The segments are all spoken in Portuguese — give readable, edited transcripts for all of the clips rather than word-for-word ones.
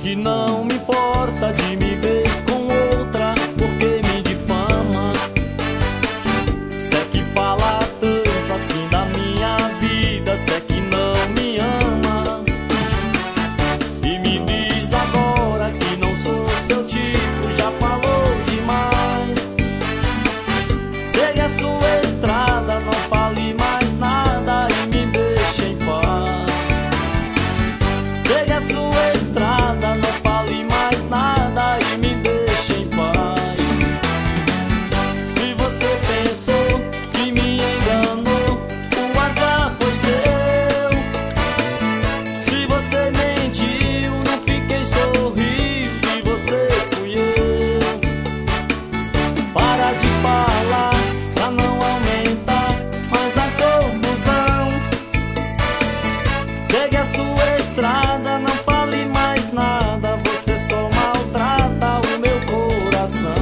que não me importa de me ver com outra, porque me difama. Se é que fala tanto assim da minha vida, se é que não me ama. E me diz agora que não sou seu tipo, já falou demais. Segue a sua estrada, não fale mais nada e me deixe em paz. Segue a sua estrada, não fale mais nada e me deixe em paz. Se você pensou que me enganou, o azar foi seu. Se você mentiu, não fiquei sorrindo e você fui eu. Para de falar pra não aumentar mais a confusão. Segue a sua estrada, não fale mais nada, você só maltrata o meu coração.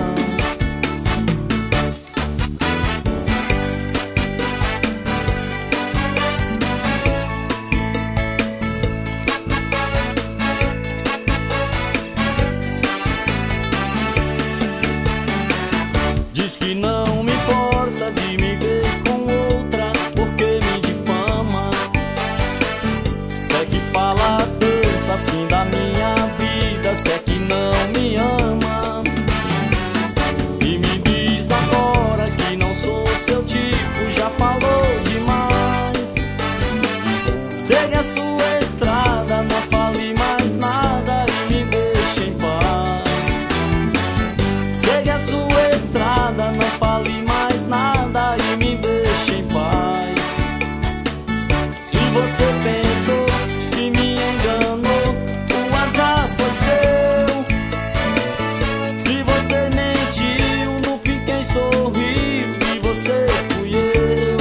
Diz que não me importa de me ver com outra, porque me difama. Se é que fala tanto assim da minha vida, se é que não me ama. E me diz agora que não sou seu tipo, já falou demais. Segue a sua estrada, não fale mais nada e me deixe em paz. Segue a sua estrada, não fale mais nada e me deixe em paz. Se você pensou que me enganou, o azar foi seu. Se você mentiu, não fiquei sorrindo e você fui eu.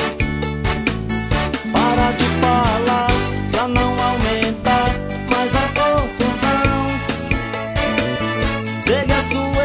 Para de falar pra não aumentar mais a confusão. Segue a sua